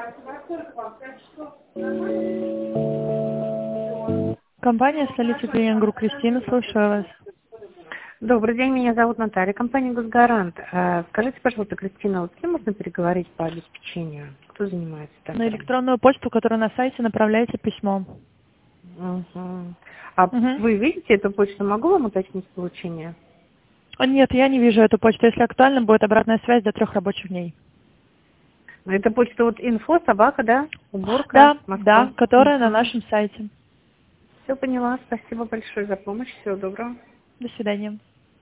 Компания «Столица клиент-групп» Кристина, слушаю вас. Добрый день, меня зовут Наталья, компания «Госгарант». Скажите, пожалуйста, Кристина, вот с кем можно переговорить по обеспечению? Кто занимается На тендером? электронную почту, которая на сайте, направляется письмо. Угу. А Угу. вы видите эту почту? Могу вам уточнить получение? Нет, я не вижу эту почту. Если актуально, будет обратная связь до 3 рабочих дней. Ну, это почта вот инфо, собака, да? Уборка, Да, Москва. которая на нашем сайте. Все поняла. Спасибо большое за помощь. Всего доброго. До свидания.